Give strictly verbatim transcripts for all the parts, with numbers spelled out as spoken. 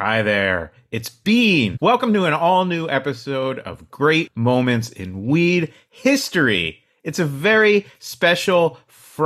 Hi there, it's Bean. Welcome to an all-new episode of Great Moments in Weed History. It's a very special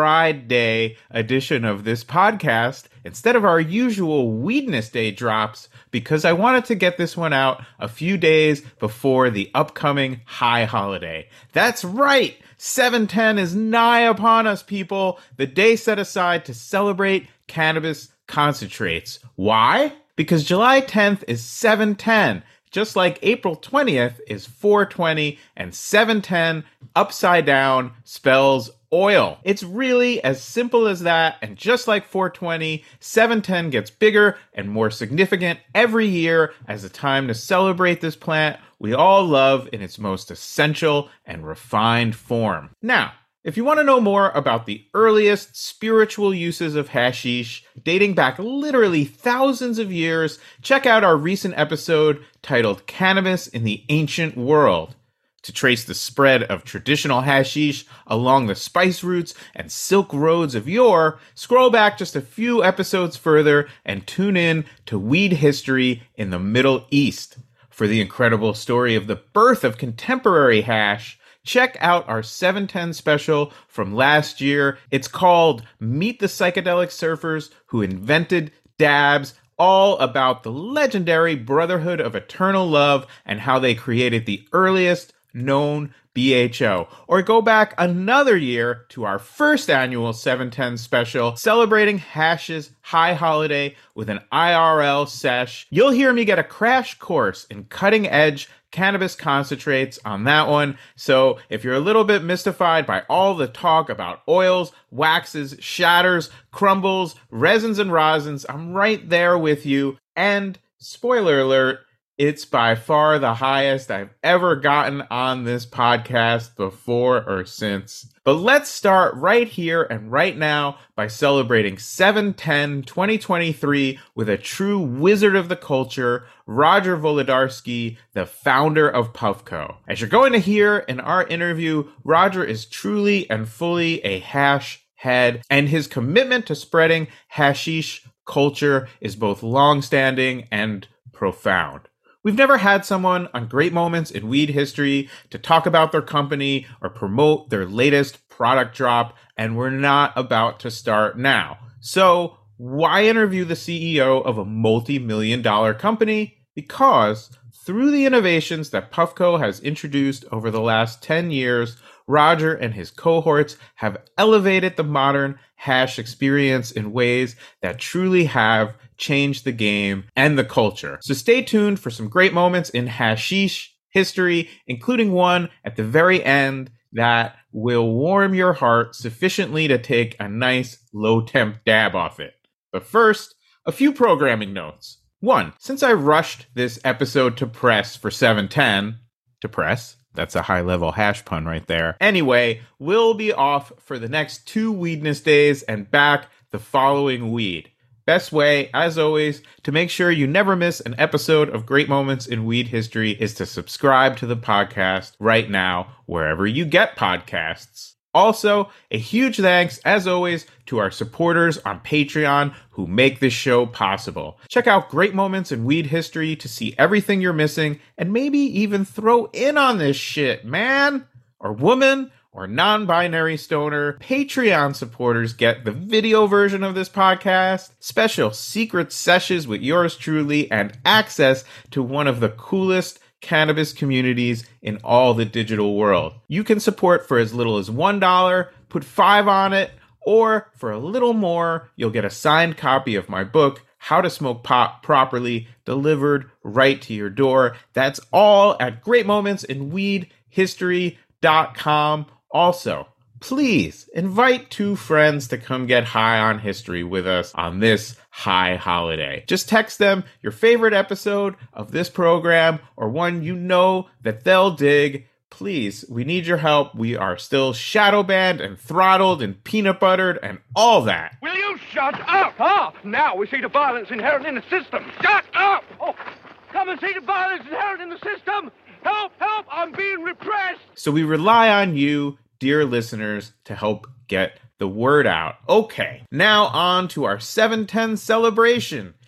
Friday edition of this podcast instead of our usual Weedness Day drops because I wanted to get this one out a few days before the upcoming high holiday. That's right! seven ten is nigh upon us, people. The day set aside to celebrate cannabis concentrates. Why? Because July tenth is seven ten, just like April twentieth is four twenty, and seven ten upside down spells oil. It's really as simple as that, and just like four twenty, seven ten gets bigger and more significant every year as a time to celebrate this plant we all love in its most essential and refined form. Now, if you want to know more about the earliest spiritual uses of hashish, dating back literally thousands of years, check out our recent episode titled Cannabis in the Ancient World. To trace the spread of traditional hashish along the spice routes and silk roads of yore, scroll back just a few episodes further and tune in to Weed History in the Middle East. For the incredible story of the birth of contemporary hash, check out our seven ten special from last year. It's called Meet the Psychedelic Surfers Who Invented Dabs, all about the legendary Brotherhood of Eternal Love and how they created the earliest known B H O. Or go back another year to our first annual seven ten special celebrating hash's high holiday with an I R L sesh. You'll hear me get a crash course in cutting edge cannabis concentrates on that one. So if you're a little bit mystified by all the talk about oils, waxes, shatters, crumbles, resins, and rosins, I'm right there with you. And spoiler alert, it's by far the highest I've ever gotten on this podcast before or since. But let's start right here and right now by celebrating seven ten twenty twenty-three with a true wizard of the culture, Roger Wolodarski, the founder of Puffco. As you're going to hear in our interview, Roger is truly and fully a hash head, and his commitment to spreading hashish culture is both long-standing and profound. We've never had someone on Great Moments in Weed History to talk about their company or promote their latest product drop, and we're not about to start now. So why interview the C E O of a multi-million dollar company? Because through the innovations that Puffco has introduced over the last ten years, Roger and his cohorts have elevated the modern hash experience in ways that truly have changed the game and the culture. So stay tuned for some great moments in hashish history, including one at the very end that will warm your heart sufficiently to take a nice low-temp dab off it. But first, a few programming notes. One, since I rushed this episode to press for seven ten, to press, that's a high-level hash pun right there. Anyway, we'll be off for the next two Weedness days and back the following weed. Best way, as always, to make sure you never miss an episode of Great Moments in Weed History is to subscribe to the podcast right now, wherever you get podcasts. Also, a huge thanks, as always, to our supporters on Patreon who make this show possible. Check out Great Moments in Weed History to see everything you're missing, and maybe even throw in on this shit, man, or woman, or non-binary stoner. Patreon supporters get the video version of this podcast, special secret sessions with yours truly, and access to one of the coolest cannabis communities in all the digital world. You can support for as little as one dollar, put five on it, or for a little more, you'll get a signed copy of my book, How to Smoke Pot Properly, delivered right to your door. That's all at great moments in weed history dot com. Also, please invite two friends to come get high on history with us on this high holiday. Just text them your favorite episode of this program or one you know that they'll dig. Please, we need your help. We are still shadow banned and throttled and peanut buttered and all that. Will you shut up? Ah, now we see the violence inherent in the system. Shut up! Oh, come and see the violence inherent in the system. Help, help, I'm being repressed. So we rely on you, dear listeners, to help get the word out. Okay, now on to our seven ten celebration.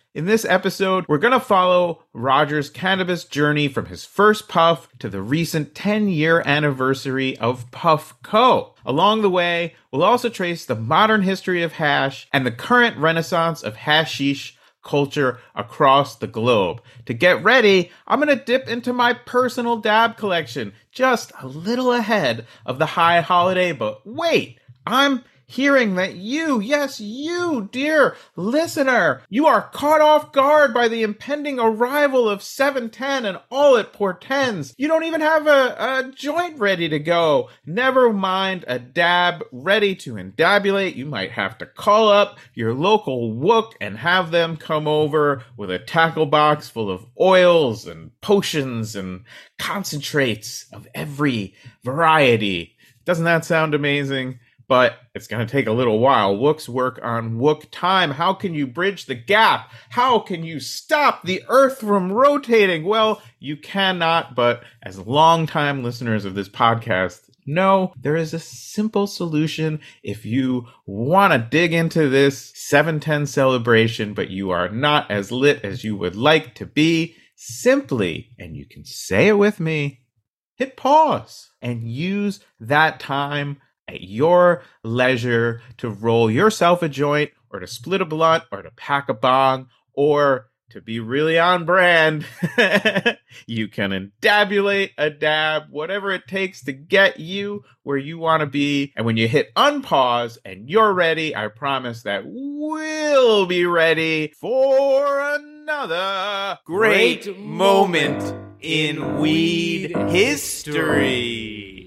In this episode, we're going to follow Roger's cannabis journey from his first puff to the recent ten-year anniversary of Puffco. Along the way, we'll also trace the modern history of hash and the current renaissance of hashish culture across the globe. To get ready, I'm going to dip into my personal dab collection, just a little ahead of the high holiday. But wait, I'm hearing that you, yes, you, dear listener, you are caught off guard by the impending arrival of seven ten and all it portends. You don't even have a, a joint ready to go. Never mind a dab ready to endabulate. You might have to call up your local wook and have them come over with a tackle box full of oils and potions and concentrates of every variety. Doesn't that sound amazing? But it's going to take a little while. Wooks work on Wook time. How can you bridge the gap? How can you stop the earth from rotating? Well, you cannot, but as longtime listeners of this podcast know, there is a simple solution if you want to dig into this seven ten celebration, but you are not as lit as you would like to be. Simply, and you can say it with me, hit pause and use that time at your leisure to roll yourself a joint or to split a blunt or to pack a bong, or to be really on brand, you can endabulate a dab, whatever it takes to get you where you want to be. And when you hit unpause and you're ready, I promise that we'll be ready for another great, great moment in weed history.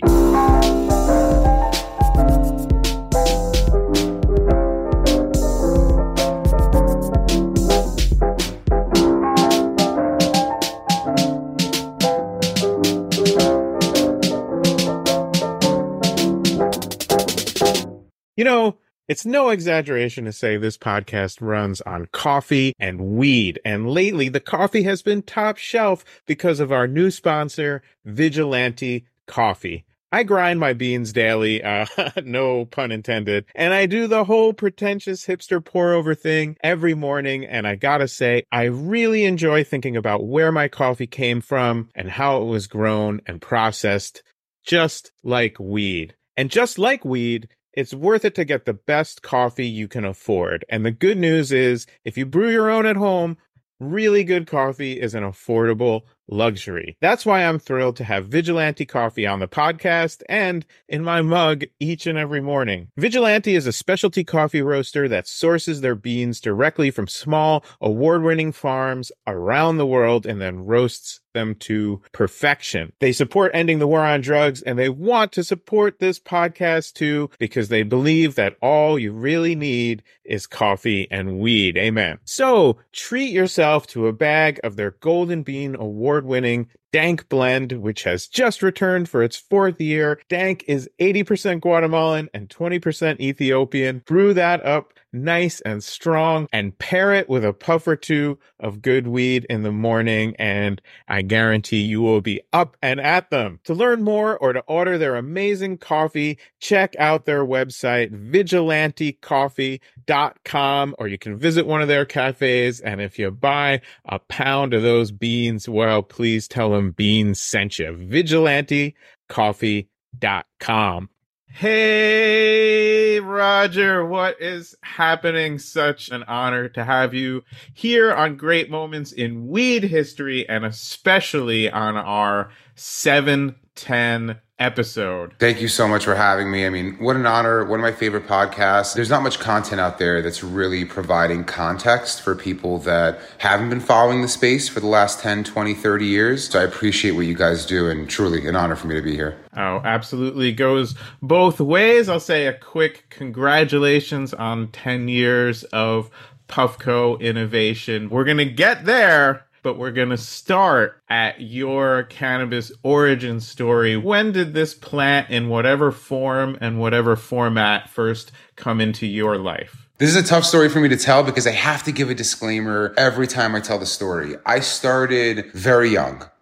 You know, it's no exaggeration to say this podcast runs on coffee and weed. And lately, the coffee has been top shelf because of our new sponsor, Vigilante Coffee. I grind my beans daily, uh, no pun intended, and I do the whole pretentious hipster pour-over thing every morning, and I gotta say, I really enjoy thinking about where my coffee came from and how it was grown and processed, just like weed. And just like weed, it's worth it to get the best coffee you can afford. And the good news is, if you brew your own at home, really good coffee is an affordable luxury. That's why I'm thrilled to have Vigilante Coffee on the podcast and in my mug each and every morning. Vigilante is a specialty coffee roaster that sources their beans directly from small, award-winning farms around the world and then roasts them to perfection. They support ending the war on drugs, and they want to support this podcast too, because they believe that all you really need is coffee and weed. Amen. So treat yourself to a bag of their Golden Bean award-winning Dank blend, which has just returned for its fourth year. Dank is eighty percent Guatemalan and twenty percent Ethiopian. Brew that up nice and strong and pair it with a puff or two of good weed in the morning, and I guarantee you will be up and at them. To learn more or to order their amazing coffee, check out their website, vigilante coffee dot com, or you can visit one of their cafes, and if you buy a pound of those beans, well, please tell them Beans sent you. vigilante coffee dot com. Hey, Roger, what is happening? Such an honor to have you here on Great Moments in Weed History, and especially on our seven ten episode. Thank you so much for having me. I mean, what an honor. One of my favorite podcasts. There's not much content out there that's really providing context for people that haven't been following the space for the last ten, twenty, thirty years. So I appreciate what you guys do, and truly an honor for me to be here. Oh, absolutely. Goes both ways. I'll say a quick congratulations on ten years of Puffco innovation. We're going to get there, but we're going to start at your cannabis origin story. When did this plant, in whatever form and whatever format, first come into your life? This is a tough story for me to tell because I have to give a disclaimer every time I tell the story. I started very young.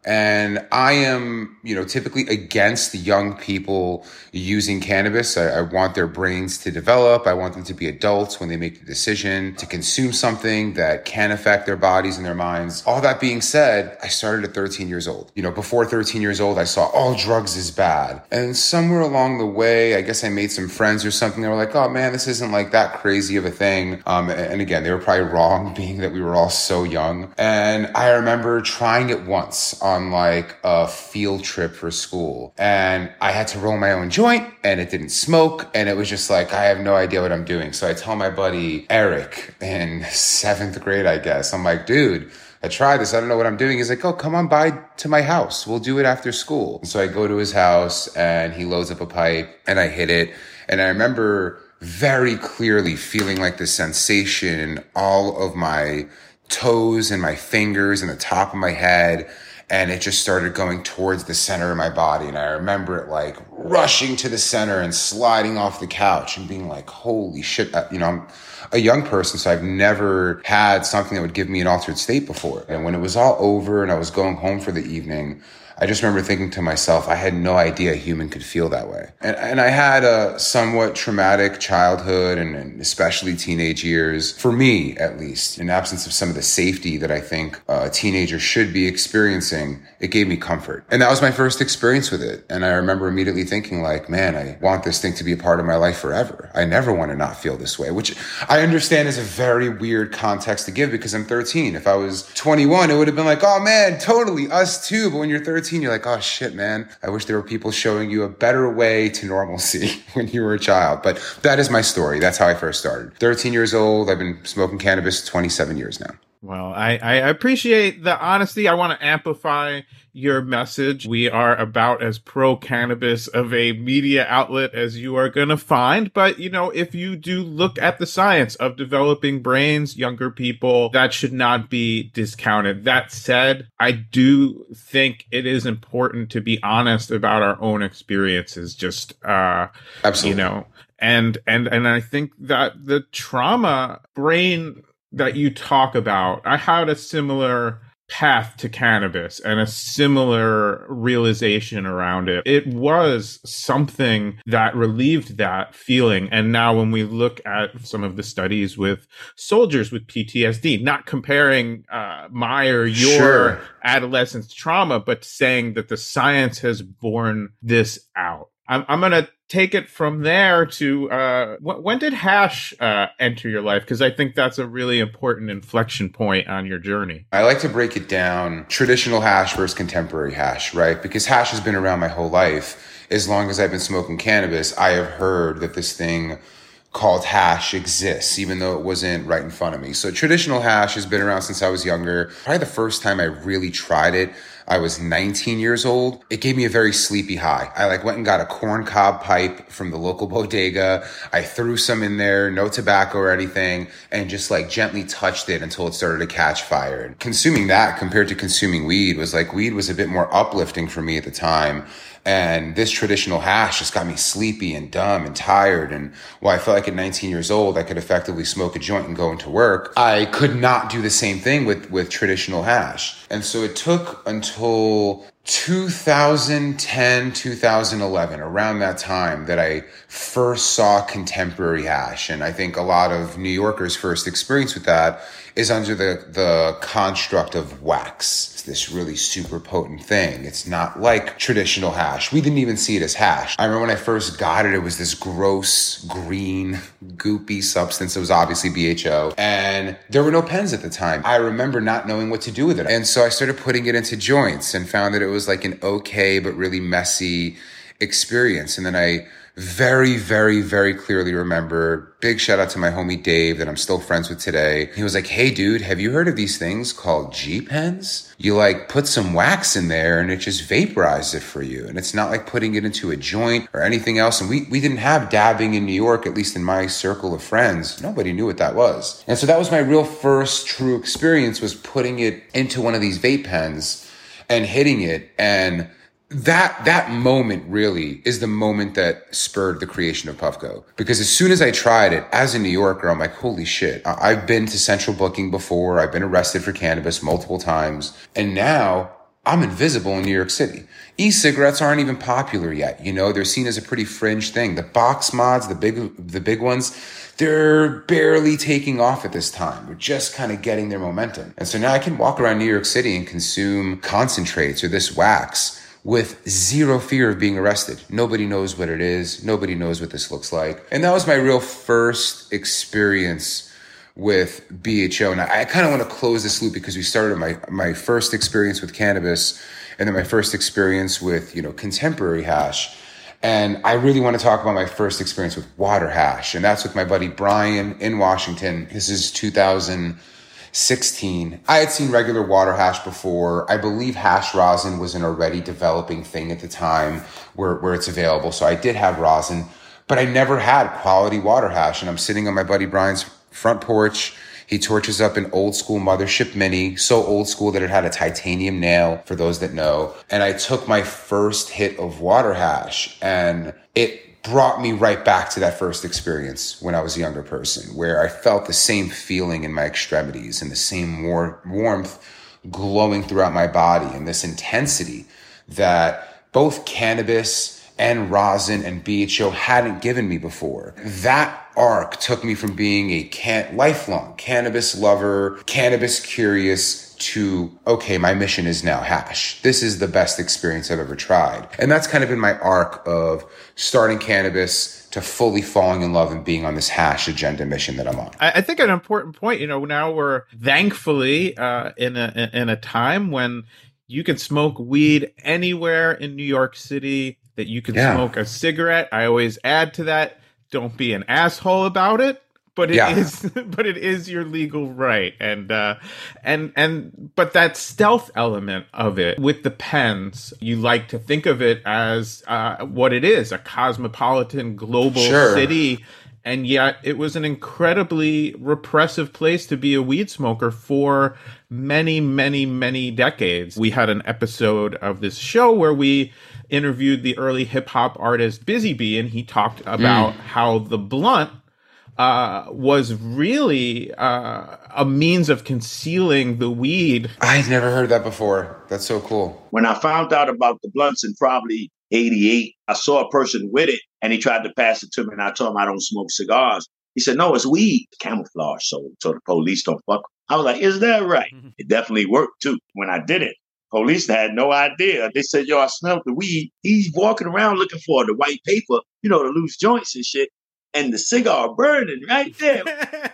And I am, you know, typically against young people using cannabis. I, I want their brains to develop. I want them to be adults when they make the decision to consume something that can affect their bodies and their minds. All that being said, I started at thirteen years old. You know, before thirteen years old, I saw all drugs is bad. And somewhere along the way, I guess I made some friends or something. They were like, oh man, this isn't like that crazy of a thing. Um, and again, they were probably wrong, being that we were all so young. And I remember trying it once on like a field trip for school, and I had to roll my own joint and it didn't smoke, and it was just like, I have no idea what I'm doing. So I tell my buddy Eric in seventh grade, I guess, I'm like, dude, I tried this. I don't know what I'm doing. He's like, oh, come on by to my house. We'll do it after school. And so I go to his house and he loads up a pipe and I hit it. And I remember very clearly feeling like the sensation in all of my toes and my fingers and the top of my head. And it just started going towards the center of my body. And I remember it like rushing to the center and sliding off the couch and being like, holy shit. You know, I'm a young person, so I've never had something that would give me an altered state before. And when it was all over and I was going home for the evening, I just remember thinking to myself, I had no idea a human could feel that way. And, and I had a somewhat traumatic childhood and, and especially teenage years, for me at least, in absence of some of the safety that I think a teenager should be experiencing. It gave me comfort. And that was my first experience with it. And I remember immediately thinking like, man, I want this thing to be a part of my life forever. I never want to not feel this way, which I understand is a very weird context to give because I'm thirteen. If I was twenty-one, it would have been like, oh man, totally, us too. But when you're thirteen, you're like, oh shit, man, I wish there were people showing you a better way to normalcy when you were a child. But that is my story. That's how I first started. thirteen years old. I've been smoking cannabis twenty-seven years now. Well, I, I appreciate the honesty. I want to amplify your message. We are about as pro-cannabis of a media outlet as you are going to find. But, you know, if you do look at the science of developing brains, younger people, that should not be discounted. That said, I do think it is important to be honest about our own experiences. Just, uh, Absolutely. you know, and, and, and I think that the trauma brain that you talk about, I had a similar path to cannabis and a similar realization around it. It was something that relieved that feeling. And now when we look at some of the studies with soldiers with P T S D, not comparing uh, my or your sure. adolescence trauma, but saying that the science has borne this out. I'm, I'm going to take it from there to uh, wh- when did hash uh, enter your life? Because I think that's a really important inflection point on your journey. I like to break it down, traditional hash versus contemporary hash, right? Because hash has been around my whole life. As long as I've been smoking cannabis, I have heard that this thing called hash exists, even though it wasn't right in front of me. So traditional hash has been around since I was younger. Probably the first time I really tried it, I was nineteen years old. It gave me a very sleepy high. I like went and got a corn cob pipe from the local bodega. I threw some in there, no tobacco or anything, and just like gently touched it until it started to catch fire. And consuming that compared to consuming weed was like, weed was a bit more uplifting for me at the time. And this traditional hash just got me sleepy and dumb and tired. And while I felt like at nineteen years old, I could effectively smoke a joint and go into work, I could not do the same thing with, with traditional hash. And so it took until two thousand ten, two thousand eleven, around that time, that I first saw contemporary hash. And I think a lot of New Yorkers' first experience with that is under the, the construct of wax. It's this really super potent thing. It's not like traditional hash. We didn't even see it as hash. I remember when I first got it, it was this gross, green, goopy substance. It was obviously B H O. And there were no pens at the time. I remember not knowing what to do with it. And so I started putting it into joints and found that it was like an okay but really messy experience. And then I very, very, very clearly remember, big shout out to my homie Dave that I'm still friends with today. He was like, hey dude, have you heard of these things called G-Pens? You like put some wax in there and it just vaporizes it for you. And it's not like putting it into a joint or anything else. And we, we didn't have dabbing in New York, at least in my circle of friends. Nobody knew what that was. And so that was my real first true experience, was putting it into one of these vape pens and hitting it. And That that moment really is the moment that spurred the creation of Puffco. Because as soon as I tried it, as a New Yorker, I'm like, holy shit. I've been to central booking before. I've been arrested for cannabis multiple times. And now I'm invisible in New York City. E-cigarettes aren't even popular yet. You know, they're seen as a pretty fringe thing. The box mods, the big, the big ones, they're barely taking off at this time. They're just kind of getting their momentum. And so now I can walk around New York City and consume concentrates or this wax with zero fear of being arrested. Nobody knows what it is. Nobody knows what this looks like. And that was my real first experience with B H O. And I, I kind of want to close this loop because we started my, my first experience with cannabis and then my first experience with, you know, contemporary hash. And I really want to talk about my first experience with water hash. And that's with my buddy Brian in Washington. This is two thousand sixteen. I had seen regular water hash before. I believe hash rosin was an already developing thing at the time where, where it's available. So I did have rosin, but I never had quality water hash. And I'm sitting on my buddy Brian's front porch. He torches up an old school Mothership Mini, so old school that it had a titanium nail, for those that know. And I took my first hit of water hash, and it brought me right back to that first experience when I was a younger person, where I felt the same feeling in my extremities and the same war- warmth glowing throughout my body, and this intensity that both cannabis and rosin and B H O hadn't given me before. That arc took me from being a can- lifelong cannabis lover, cannabis curious, to, okay, my mission is now hash. This is the best experience I've ever tried. And that's kind of been my arc of starting cannabis to fully falling in love and being on this hash agenda mission that I'm on. I think an important point, you know, now we're thankfully uh, in a in a time when you can smoke weed anywhere in New York City, that you can yeah. smoke a cigarette. I always add to that, don't be an asshole about it. But it yeah. is, but it is your legal right, and uh, and and but that stealth element of it with the pens, you like to think of it as uh, what it is—a cosmopolitan, global sure. city, and yet it was an incredibly repressive place to be a weed smoker for many, many, many decades. We had an episode of this show where we interviewed the early hip hop artist Busy Bee, and he talked about mm. how the blunt Uh, was really uh, a means of concealing the weed. I'd never heard that before. That's so cool. When I found out about the blunts in probably eighty-eight, I saw a person with it and he tried to pass it to me, and I told him I don't smoke cigars. He said, no, it's weed. Camouflage, so, so the police don't fuck. I was like, is that right? Mm-hmm. It definitely worked too. When I did it, police had no idea. They said, yo, I smelled the weed. He's walking around looking for the white paper, you know, the loose joints and shit. And the cigar burning right there.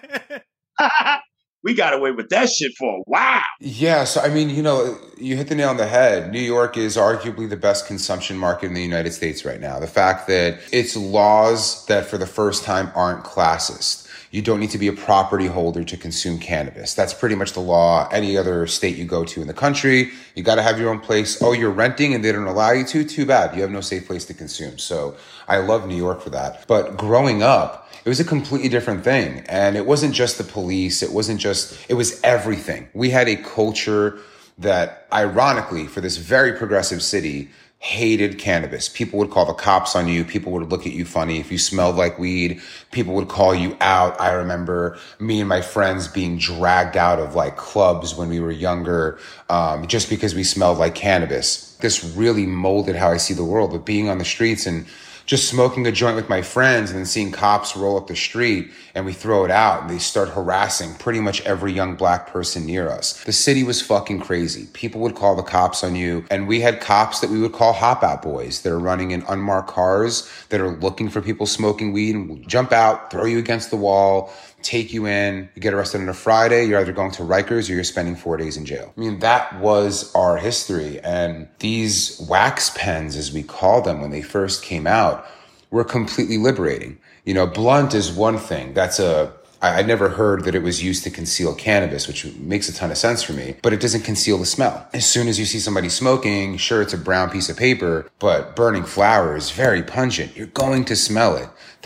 We got away with that shit for a while. Yeah, so I mean, you know, you hit the nail on the head. New York is arguably the best consumption market in the United States right now. The fact that it's laws that for the first time aren't classist. You don't need to be a property holder to consume cannabis. That's pretty much the law. Any other state you go to in the country, you got to have your own place. Oh, you're renting and they don't allow you to? Too bad. You have no safe place to consume. So I love New York for that. But growing up, it was a completely different thing. And it wasn't just the police. It wasn't just, it was everything. We had a culture that, ironically, for this very progressive city, hated cannabis. People would call the cops on you. People would look at you funny. If you smelled like weed, people would call you out. I remember me and my friends being dragged out of like clubs when we were younger, um, just because we smelled like cannabis. This really molded how I see the world. But being on the streets and just smoking a joint with my friends and then seeing cops roll up the street and we throw it out and they start harassing pretty much every young black person near us. The city was fucking crazy. People would call the cops on you, and we had cops that we would call hop out boys that are running in unmarked cars that are looking for people smoking weed and will jump out, throw you against the wall, take you in. You get arrested on a Friday, you're either going to Rikers or you're spending four days in jail. I mean, that was our history. And these wax pens, as we call them when they first came out, were completely liberating. You know, blunt is one thing. That's a, I, I never heard that it was used to conceal cannabis, which makes a ton of sense for me, but it doesn't conceal the smell. As soon as you see somebody smoking, sure, it's a brown piece of paper, but burning flower is very pungent. You're going to smell it.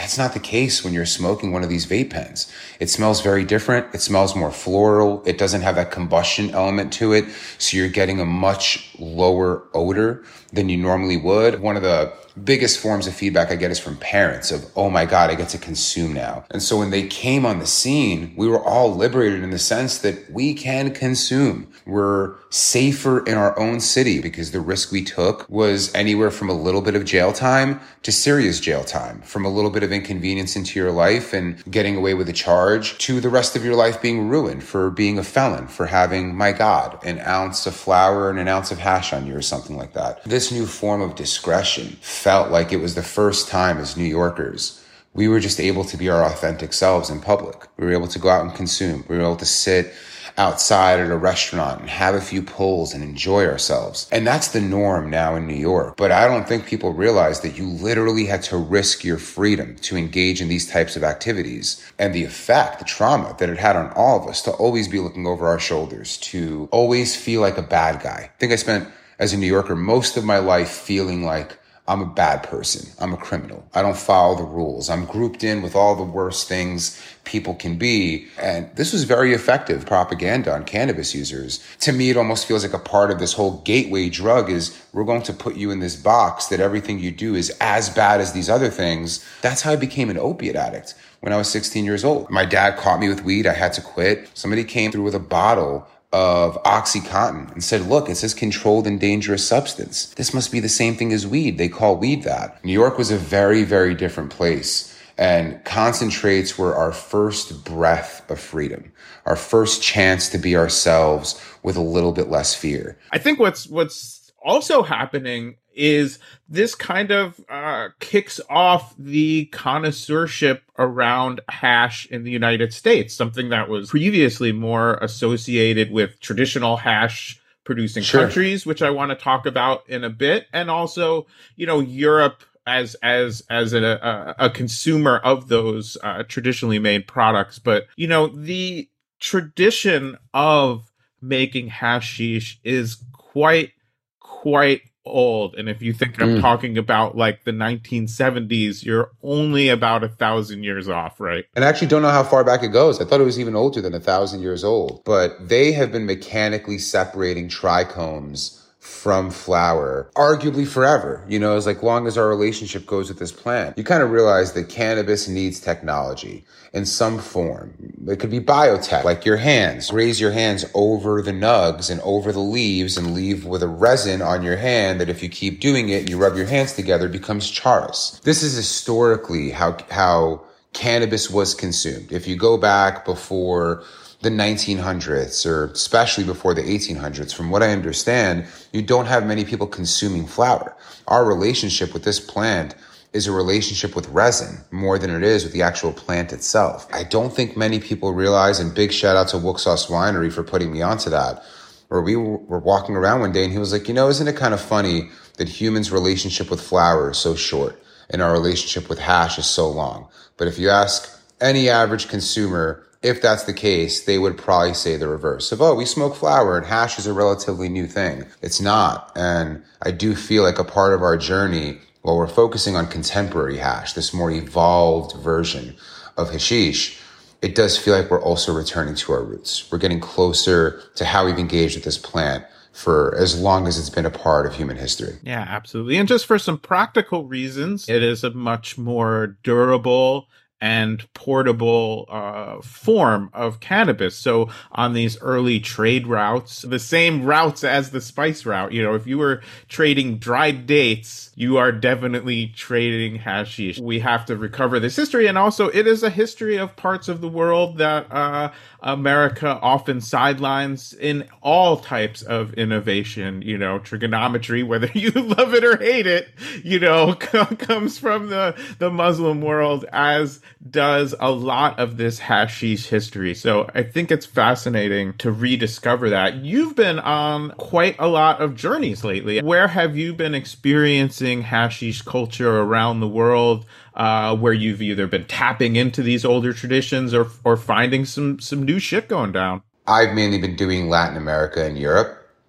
That's not the case when you're smoking one of these vape pens. It smells very different. It smells more floral. It doesn't have that combustion element to it. So you're getting a much lower odor than you normally would. One of the biggest forms of feedback I get is from parents of, oh my God, I get to consume now. And so when they came on the scene, we were all liberated in the sense that we can consume. We're safer in our own city because the risk we took was anywhere from a little bit of jail time to serious jail time, from a little bit of inconvenience into your life and getting away with a charge to the rest of your life being ruined for being a felon, for having, my God, an ounce of flour and an ounce of hash on you or something like that. This new form of discretion felt like it was the first time as New Yorkers we were just able to be our authentic selves in public. We were able to go out and consume. We were able to sit outside at a restaurant and have a few pulls and enjoy ourselves. And that's the norm now in New York. But I don't think people realize that you literally had to risk your freedom to engage in these types of activities. And the effect, the trauma that it had on all of us to always be looking over our shoulders, to always feel like a bad guy. I think I spent, as a New Yorker, most of my life feeling like I'm a bad person. I'm a criminal. I don't follow the rules. I'm grouped in with all the worst things people can be. And this was very effective propaganda on cannabis users. To me, it almost feels like a part of this whole gateway drug is we're going to put you in this box that everything you do is as bad as these other things. That's how I became an opiate addict when I was sixteen years old. My dad caught me with weed. I had to quit. Somebody came through with a bottle of OxyContin and said, look, it says controlled and dangerous substance. This must be the same thing as weed. They call weed that. New York was a very, very different place. And concentrates were our first breath of freedom, our first chance to be ourselves with a little bit less fear. I think what's what's also happening is this kind of uh, kicks off the connoisseurship around hash in the United States, something that was previously more associated with traditional hash producing Sure. countries, which I want to talk about in a bit. And also, you know, Europe as as as a, a, a consumer of those uh, traditionally made products. But, you know, the tradition of making hashish is quite, quite old. And if you think I'm Mm. talking about like the nineteen seventies, you're only about a thousand years off, right? And I actually don't know how far back it goes. I thought it was even older than a thousand years old. But they have been mechanically separating trichomes from flower, arguably forever, you know, as like long as our relationship goes with this plant. You kind of realize that cannabis needs technology in some form. It could be biotech, like your hands. Raise your hands over the nugs and over the leaves and leave with a resin on your hand that if you keep doing it and you rub your hands together, it becomes charas. This is historically how, how cannabis was consumed. If you go back before the nineteen hundreds, or especially before the eighteen hundreds, from what I understand, you don't have many people consuming flower. Our relationship with this plant is a relationship with resin more than it is with the actual plant itself. I don't think many people realize, and big shout out to Wuxos Winery for putting me onto that, where we were walking around one day and he was like, you know, isn't it kind of funny that humans' relationship with flower is so short and our relationship with hash is so long? But if you ask any average consumer, if that's the case, they would probably say the reverse of, oh, we smoke flower and hash is a relatively new thing. It's not. And I do feel like a part of our journey, while we're focusing on contemporary hash, this more evolved version of hashish, it does feel like we're also returning to our roots. We're getting closer to how we've engaged with this plant for as long as it's been a part of human history. Yeah, absolutely. And just for some practical reasons, it is a much more durable and portable uh, form of cannabis. So on these early trade routes, the same routes as the spice route, you know, if you were trading dried dates, you are definitely trading hashish. We have to recover this history. And also it is a history of parts of the world that uh, America often sidelines in all types of innovation. You know, trigonometry, whether you love it or hate it, you know, comes from the, the Muslim world, as does a lot of this hashish history. So I think it's fascinating to rediscover that. You've been on quite a lot of journeys lately. Where have you been experiencing hashish culture around the world, uh, where you've either been tapping into these older traditions or or finding some some new shit going down? I've mainly been doing Latin America and Europe.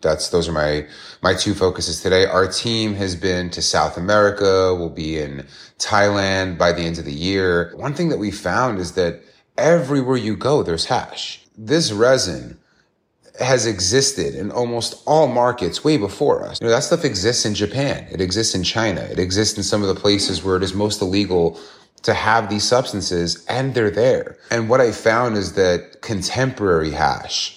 That's those are my my two focuses today. Our team has been to South America. We'll be in Thailand by the end of the year. One thing that we found is that everywhere you go, there's hash. This resin has existed in almost all markets way before us. You know, that stuff exists in Japan. It exists in China. It exists in some of the places where it is most illegal to have these substances, and they're there. And what I found is that contemporary hash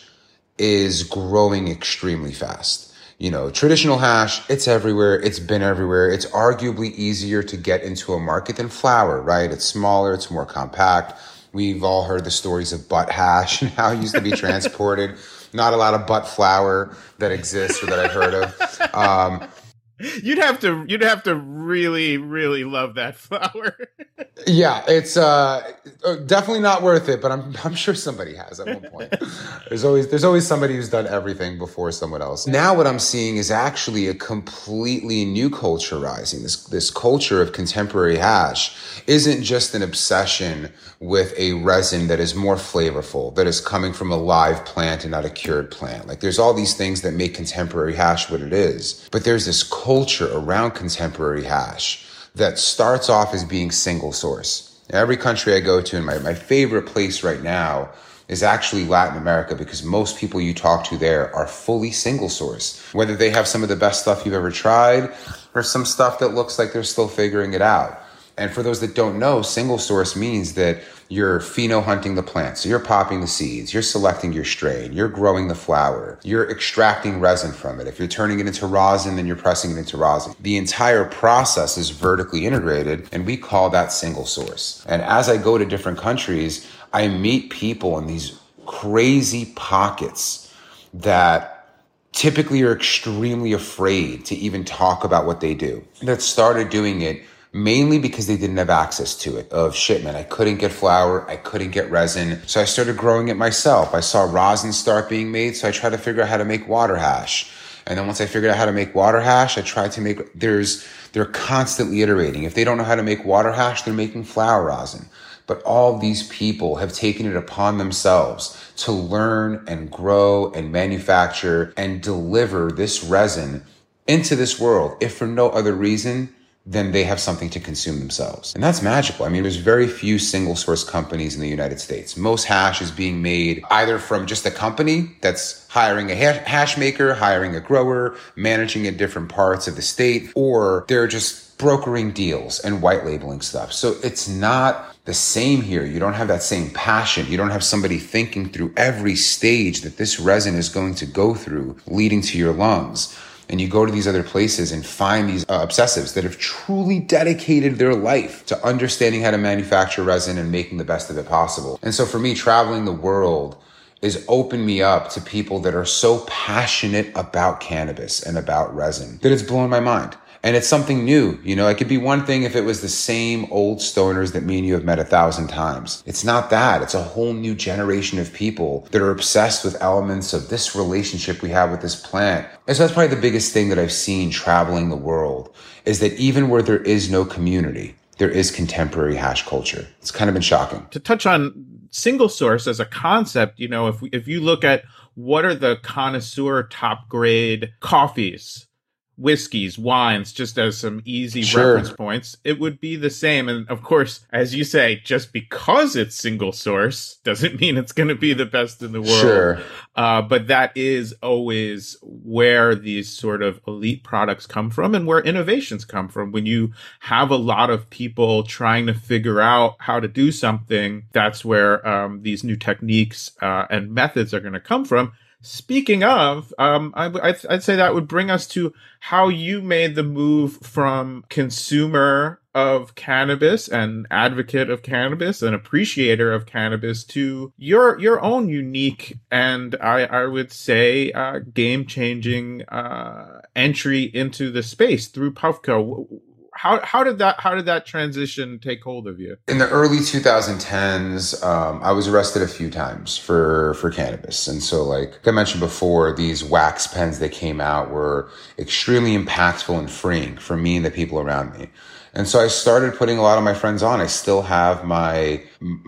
is growing extremely fast. You know, traditional hash, it's everywhere. It's been everywhere. It's arguably easier to get into a market than flower, right? It's smaller. It's more compact. We've all heard the stories of butt hash and how it used to be transported. Not a lot of butt flower that exists or that I've heard of. Um, You'd have to, you'd have to really, really love that flower. Yeah, it's uh, definitely not worth it, but I'm I'm sure somebody has at one point. There's always there's always somebody who's done everything before someone else. Now what I'm seeing is actually a completely new culture rising. This this culture of contemporary hash isn't just an obsession with a resin that is more flavorful, that is coming from a live plant and not a cured plant. Like there's all these things that make contemporary hash what it is, but there's this culture around contemporary hash that starts off as being single source. Every country I go to, and my, my favorite place right now is actually Latin America, because most people you talk to there are fully single source. Whether they have some of the best stuff you've ever tried or some stuff that looks like they're still figuring it out. And for those that don't know, single source means that you're pheno hunting the plant. So you're popping the seeds, you're selecting your strain, you're growing the flower, you're extracting resin from it. If you're turning it into rosin, then you're pressing it into rosin. The entire process is vertically integrated, and we call that single source. And as I go to different countries, I meet people in these crazy pockets that typically are extremely afraid to even talk about what they do, that started doing it mainly because they didn't have access to it. Of shit, man, I couldn't get flour, I couldn't get resin. So I started growing it myself. I saw rosin start being made, so I tried to figure out how to make water hash. And then once I figured out how to make water hash, I tried to make, there's, they're constantly iterating. If they don't know how to make water hash, they're making flour rosin. But all these people have taken it upon themselves to learn and grow and manufacture and deliver this resin into this world, if for no other reason then they have something to consume themselves. And that's magical. I mean, there's very few single source companies in the United States. Most hash is being made either from just a company that's hiring a hash maker, hiring a grower, managing in different parts of the state, or they're just brokering deals and white labeling stuff. So it's not the same here. You don't have that same passion. You don't have somebody thinking through every stage that this resin is going to go through leading to your lungs. And you go to these other places and find these uh, obsessives that have truly dedicated their life to understanding how to manufacture resin and making the best of it possible. And so for me, traveling the world has opened me up to people that are so passionate about cannabis and about resin that it's blown my mind. And it's something new. You know, it could be one thing if it was the same old stoners that me and you have met a thousand times. It's not that. It's a whole new generation of people that are obsessed with elements of this relationship we have with this plant. And so that's probably the biggest thing that I've seen traveling the world, is that even where there is no community, there is contemporary hash culture. It's kind of been shocking. To touch on single source as a concept, you know, if we, if you look at what are the connoisseur top grade coffees, whiskeys, wines, just as some easy Sure. reference points, it would be the same. And of course, as you say, just because it's single source doesn't mean it's going to be the best in the world. Sure. Uh, but that is always where these sort of elite products come from and where innovations come from. When you have a lot of people trying to figure out how to do something, that's where um, these new techniques uh, and methods are going to come from. Speaking of, um, I, I'd, I'd say that would bring us to how you made the move from consumer of cannabis and advocate of cannabis and appreciator of cannabis to your your own unique and I, I would say uh, game changing uh, entry into the space through Puffco. how how did that how did that transition take hold of you? In the early twenty tens, um, I was arrested a few times for for cannabis, and so like I mentioned before, these wax pens that came out were extremely impactful and freeing for me and the people around me. And so I started putting a lot of my friends on. I still have my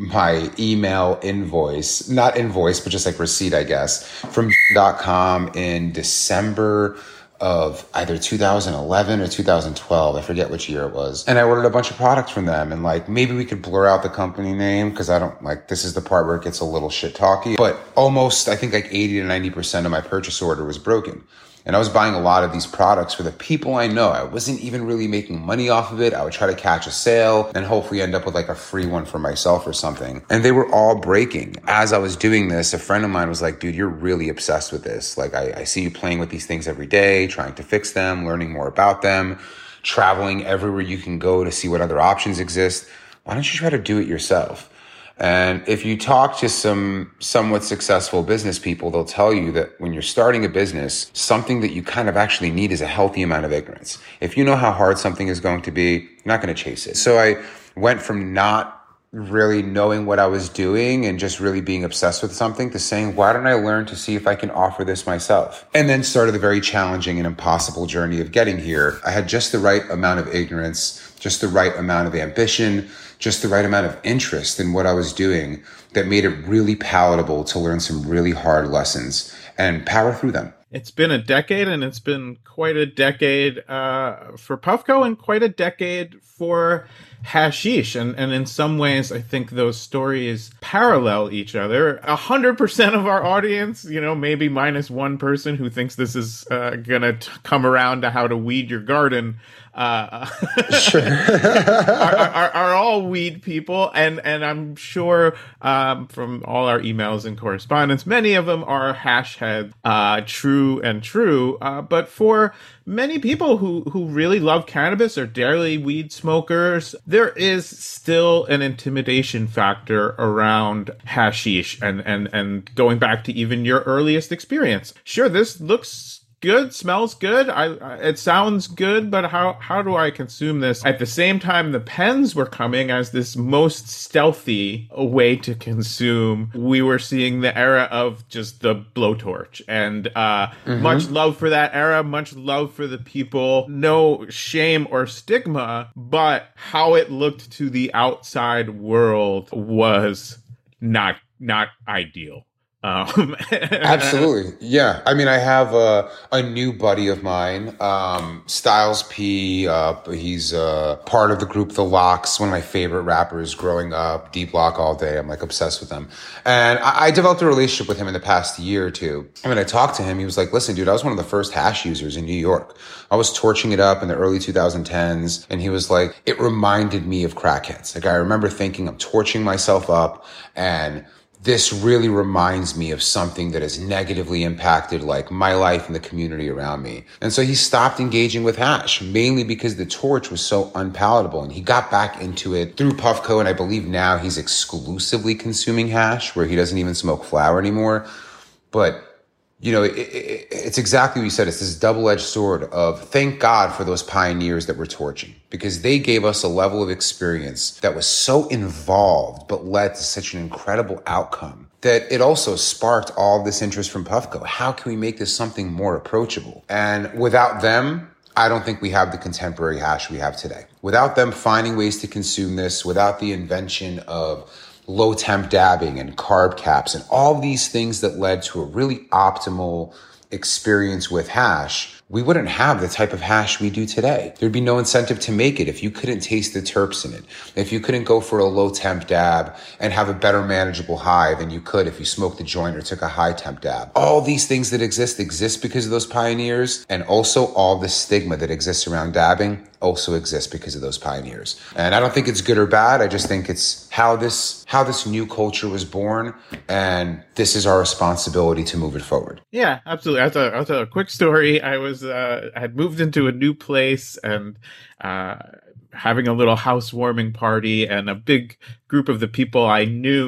my email invoice, not invoice, but just like receipt, I guess, from dot com in December of either two thousand eleven or two thousand twelve. I forget which year it was. And I ordered a bunch of products from them. And like, maybe we could blur out the company name because I don't like, this is the part where it gets a little shit talky. But almost, I think like eighty to ninety percent of my purchase order was broken. And I was buying a lot of these products for the people I know. I wasn't even really making money off of it. I would try to catch a sale and hopefully end up with like a free one for myself or something. And they were all breaking. As I was doing this, a friend of mine was like, dude, you're really obsessed with this. Like, I, I see you playing with these things every day, trying to fix them, learning more about them, traveling everywhere you can go to see what other options exist. Why don't you try to do it yourself? And if you talk to some somewhat successful business people, they'll tell you that when you're starting a business, something that you kind of actually need is a healthy amount of ignorance. If you know how hard something is going to be, you're not going to chase it. So I went from not really knowing what I was doing and just really being obsessed with something to saying, why don't I learn to see if I can offer this myself? And then started the very challenging and impossible journey of getting here. I had just the right amount of ignorance, just the right amount of ambition, just the right amount of interest in what I was doing that made it really palatable to learn some really hard lessons and power through them. It's been a decade, and it's been quite a decade uh, for Puffco and quite a decade for hashish. And, and in some ways, I think those stories parallel each other. A hundred percent of our audience, you know, maybe minus one person who thinks this is uh, going to come around to how to weed your garden, uh, sure. are, are, are all weed people. And, and I'm sure um, from all our emails and correspondence, many of them are hash head, uh, true and true. Uh, but for many people who, who really love cannabis or daily weed smokers, there is still an intimidation factor around hashish and, and, and going back to even your earliest experience. Sure, this looks good, smells good, I, I it sounds good, but how, how do I consume this? At the same time, the pens were coming as this most stealthy way to consume. We were seeing the era of just the blowtorch, and uh, mm-hmm. much love for that era, much love for the people. No shame or stigma, but how it looked to the outside world was not not ideal. Um, Absolutely. Yeah. I mean, I have a, a new buddy of mine, um, Styles P. Uh, he's uh, part of the group The Locks, one of my favorite rappers growing up, D Block all day. I'm like obsessed with them. And I, I developed a relationship with him in the past year or two. And when I talked to him, he was like, listen, dude, I was one of the first hash users in New York. I was torching it up in the early twenty tens. And he was like, it reminded me of crackheads. Like, I remember thinking I'm torching myself up, and this really reminds me of something that has negatively impacted like my life and the community around me. And so he stopped engaging with hash, mainly because the torch was so unpalatable. And he got back into it through Puffco. And I believe now he's exclusively consuming hash, where he doesn't even smoke flower anymore. But you know, it, it, it's exactly what you said. It's this double-edged sword of thank God for those pioneers that were torching, because they gave us a level of experience that was so involved, but led to such an incredible outcome that it also sparked all this interest from Puffco. How can we make this something more approachable? And without them, I don't think we have the contemporary hash we have today. Without them finding ways to consume this, without the invention of low temp dabbing and carb caps and all these things that led to a really optimal experience with hash, we wouldn't have the type of hash we do today. There'd be no incentive to make it if you couldn't taste the terps in it, if you couldn't go for a low temp dab and have a better manageable high than you could if you smoked a joint or took a high temp dab. All these things that exist exist because of those pioneers, and also all the stigma that exists around dabbing also exists because of those pioneers. And I don't think it's good or bad. I just think it's how this how this new culture was born, and this is our responsibility to move it forward. Yeah, absolutely. I'll tell, I'll tell a quick story. I was uh, I had moved into a new place and uh, having a little housewarming party, and a big group of the people I knew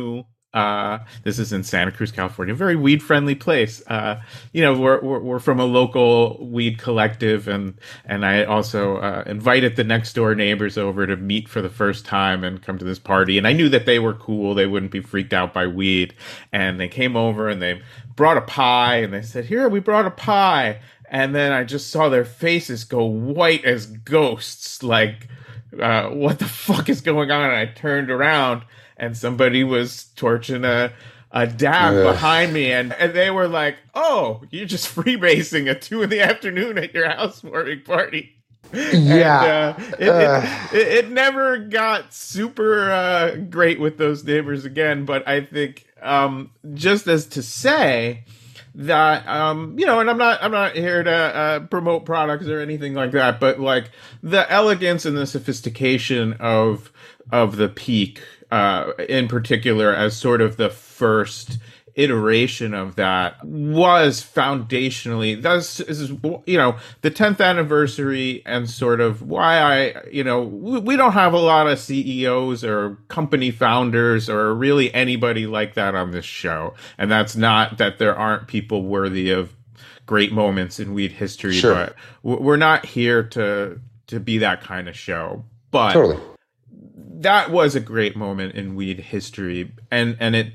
Uh, this is in Santa Cruz, California, a very weed friendly place. Uh, you know, we're, we're, we're from a local weed collective, and, and I also, uh, invited the next door neighbors over to meet for the first time and come to this party. And I knew that they were cool. They wouldn't be freaked out by weed. And they came over and they brought a pie, and they said, "Here, we brought a pie." And then I just saw their faces go white as ghosts. Like, uh, what the fuck is going on? And I turned around, and somebody was torching a, a dab Ugh. behind me. And, and they were like, "Oh, you're just freebasing at two in the afternoon at your housewarming party." Yeah. And, uh, it, uh. It, it, it never got super uh, great with those neighbors again. But I think um, just as to say that, um, you know, and I'm not, I'm not here to uh, promote products or anything like that, but like the elegance and the sophistication of of the Peak, uh, in particular, as sort of the first iteration of that, was foundationally, that's, this is, you know, the tenth anniversary, and sort of why I, you know, we, we don't have a lot of C E Os or company founders or really anybody like that on this show. And that's not that there aren't people worthy of great moments in weed history, sure. but we're not here to, to be that kind of show. But totally. That was a great moment in weed history, and, and it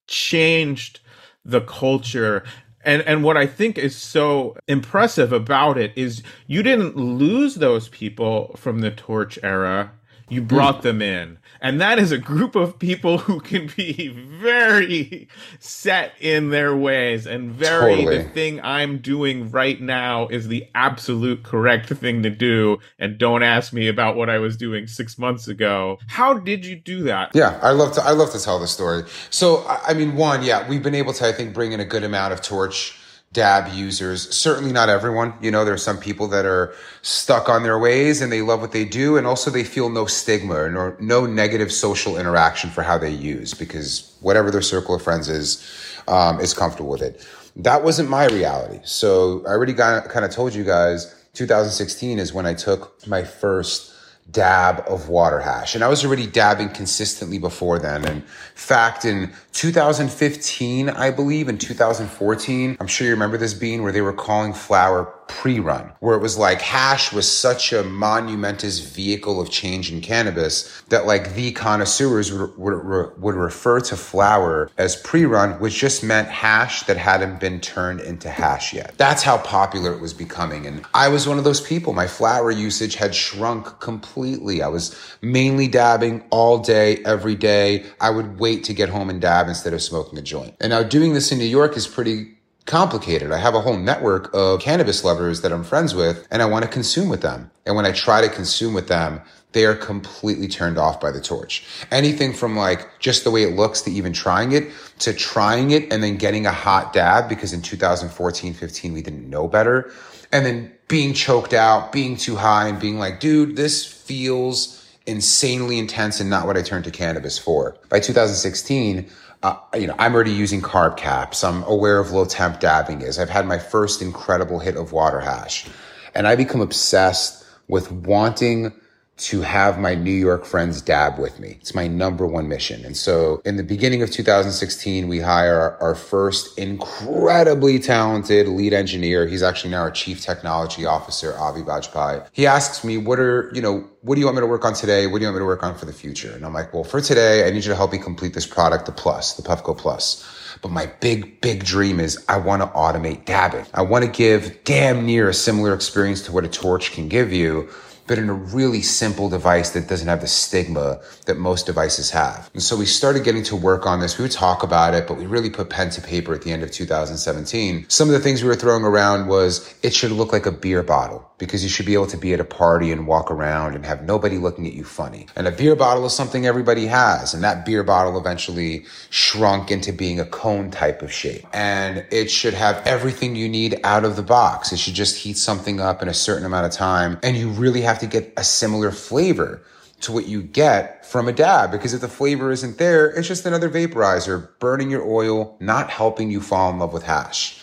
changed the culture. And and what I think is so impressive about it is you didn't lose those people from the Torch era. You brought them in. And that is a group of people who can be very set in their ways, and very, totally. The thing I'm doing right now is the absolute correct thing to do. And don't ask me about what I was doing six months ago. How did you do that? Yeah, I love to, I love to tell the story. So, I mean, one, yeah, we've been able to, I think, bring in a good amount of Torch dab users. Certainly not everyone. You know, there are some people that are stuck on their ways and they love what they do. And also they feel no stigma or no, no negative social interaction for how they use, because whatever their circle of friends is, um, is comfortable with it. That wasn't my reality. So I already got, kind of told you guys, two thousand sixteen is when I took my first dab of water hash. And I was already dabbing consistently before then. And in fact, in two thousand fifteen, I believe, in two thousand fourteen, I'm sure you remember this, Bean, where they were calling flower pre-run, where it was like hash was such a monumentous vehicle of change in cannabis that like the connoisseurs would, would, would refer to flower as pre-run, which just meant hash that hadn't been turned into hash yet. That's how popular it was becoming. And I was one of those people. My flower usage had shrunk completely. I was mainly dabbing all day, every day. I would wait to get home and dab instead of smoking a joint. And now doing this in New York is pretty complicated. I have a whole network of cannabis lovers that I'm friends with, and I want to consume with them. And when I try to consume with them, they are completely turned off by the Torch. Anything from like just the way it looks to even trying it, to trying it and then getting a hot dab, because in two thousand fourteen, fifteen, we didn't know better. And then being choked out, being too high, and being like, dude, this feels insanely intense and not what I turned to cannabis for. By two thousand sixteen, Uh, you know, I'm already using carb caps. I'm aware of low temp dabbing is. I've had my first incredible hit of water hash, and I become obsessed with wanting to have my New York friends dab with me. It's my number one mission. And so in the beginning of two thousand sixteen, we hire our first incredibly talented lead engineer. He's actually now our chief technology officer, Avi Bajpai. He asks me, what are, you know, what do you want me to work on today? What do you want me to work on for the future? And I'm like, well, for today, I need you to help me complete this product, the Plus, the Puffco Plus. But my big, big dream is I want to automate dabbing. I want to give damn near a similar experience to what a Torch can give you, but in a really simple device that doesn't have the stigma that most devices have. And so we started getting to work on this. We would talk about it, but we really put pen to paper at the end of two thousand seventeen. Some of the things we were throwing around was it should look like a beer bottle, because you should be able to be at a party and walk around and have nobody looking at you funny. And a beer bottle is something everybody has. And that beer bottle eventually shrunk into being a cone type of shape. And it should have everything you need out of the box. It should just heat something up in a certain amount of time. And you really have to get a similar flavor to what you get from a dab, because if the flavor isn't there, it's just another vaporizer burning your oil, not helping you fall in love with hash.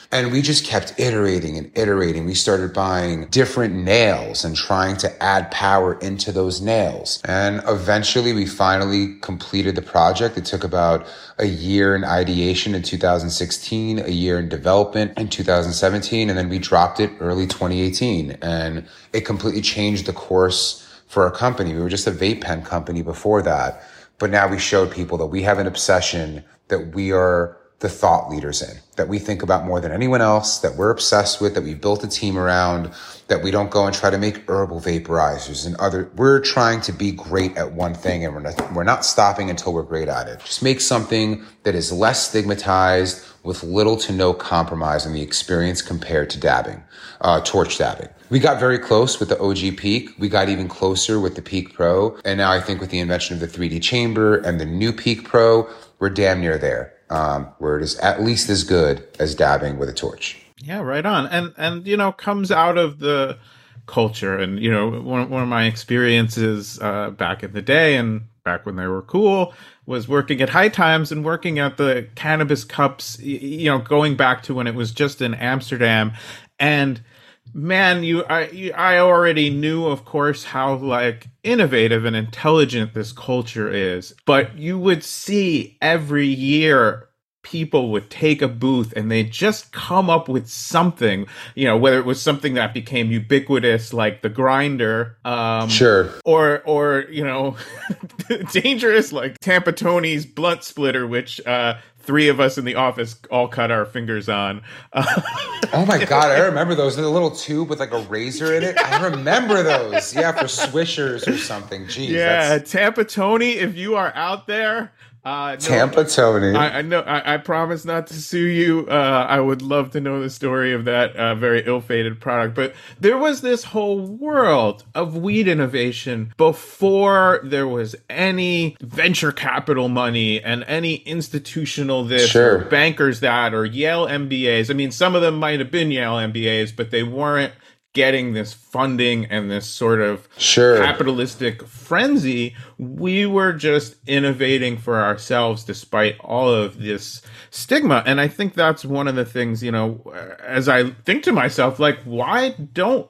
And we just kept iterating and iterating. We started buying different nails and trying to add power into those nails. And eventually we finally completed the project. It took about a year in ideation in two thousand sixteen, a year in development in two thousand seventeen, and then we dropped it early twenty eighteen. And it completely changed the course for our company. We were just a vape pen company before that. But now we showed people that we have an obsession that we are the thought leaders in, that we think about more than anyone else, that we're obsessed with, that we built a team around, that we don't go and try to make herbal vaporizers and other, we're trying to be great at one thing, and we're not, we're not stopping until we're great at it. Just make something that is less stigmatized with little to no compromise in the experience compared to dabbing, uh, torch dabbing. We got very close with the O G Peak. We got even closer with the Peak Pro. And now I think with the invention of the three D chamber and the new Peak Pro, we're damn near there. Um, where it is at least as good as dabbing with a torch. Yeah, right on. And, and, you know, comes out of the culture. And, you know, one, one of my experiences, uh, back in the day and back when they were cool was working at High Times and working at the Cannabis Cups, you know, going back to when it was just in Amsterdam. And man, you, I, you, I already knew, of course, how like innovative and intelligent this culture is, but you would see every year people would take a booth and they just come up with something, you know, whether it was something that became ubiquitous, like the grinder, um, sure, or, or, you know, dangerous, like Tampa Tony's blunt splitter, which, uh, three of us in the office all cut our fingers on. Uh, oh my God, I remember those. The little tube with like a razor in it. I remember those. Yeah, for swishers or something. Jeez. Yeah, that's... Tampa Tony, if you are out there. Uh, no, Tampa Tony. I, I know. I, I promise not to sue you. Uh, I would love to know the story of that uh, very ill-fated product. But there was this whole world of weed innovation before there was any venture capital money and any institutional this sure. or bankers that or Yale M B As. I mean, some of them might have been Yale M B As, but they weren't getting this funding and this sort of sure. capitalistic frenzy. We were just innovating for ourselves despite all of this stigma. And I think that's one of the things, you know, as I think to myself, like, why don't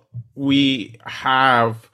we have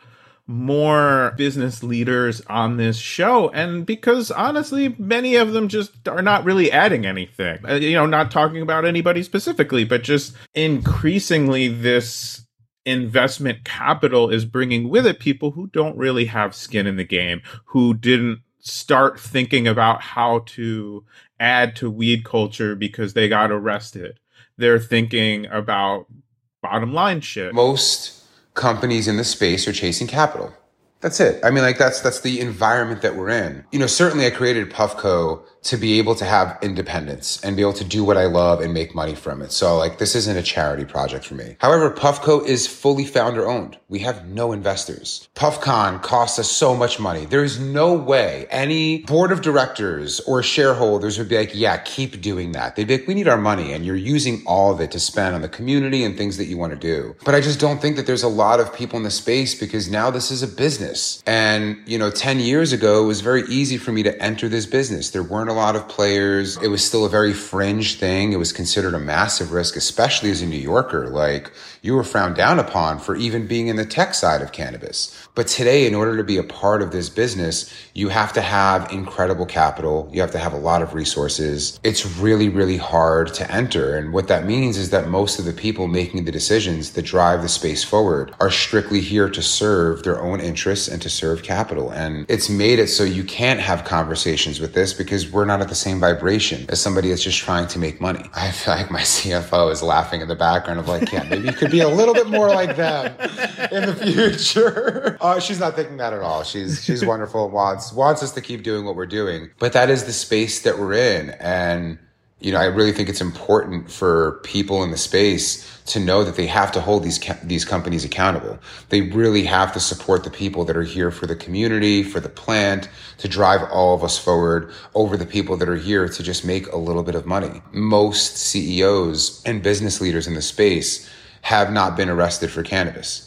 more business leaders on this show? And because honestly, many of them just are not really adding anything, uh, you know, not talking about anybody specifically, but just increasingly this investment capital is bringing with it people who don't really have skin in the game, who didn't start thinking about how to add to weed culture because they got arrested. They're thinking about bottom line shit. Most companies in the space are chasing capital. That's it. I mean, like, that's that's the environment that we're in. You know, certainly I created Puffco to be able to have independence and be able to do what I love and make money from it. So, like, this isn't a charity project for me. However, Puffco is fully founder owned. We have no investors. PuffCon costs us so much money. There is no way any board of directors or shareholders would be like, yeah, keep doing that. They'd be like, we need our money, and you're using all of it to spend on the community and things that you want to do. But I just don't think that there's a lot of people in the space, because now this is a business. And, you know, ten years ago, it was very easy for me to enter this business. There weren't a lot of players. It was still a very fringe thing. It was considered a massive risk, especially as a New Yorker. Like, you were frowned down upon for even being in the tech side of cannabis. But today, in order to be a part of this business, you have to have incredible capital. You have to have a lot of resources. It's really, really hard to enter. And what that means is that most of the people making the decisions that drive the space forward are strictly here to serve their own interests and to serve capital. And it's made it so you can't have conversations with this because we're not at the same vibration as somebody that's just trying to make money. I feel like my C F O is laughing in the background of like, yeah, maybe you could be a little bit more like them in the future. Uh, she's not thinking that at all. She's she's wonderful and wants wants us to keep doing what we're doing. But that is the space that we're in. And, you know, I really think it's important for people in the space to know that they have to hold these these companies accountable. They really have to support the people that are here for the community, for the plant, to drive all of us forward over the people that are here to just make a little bit of money. Most C E Os and business leaders in the space have not been arrested for cannabis.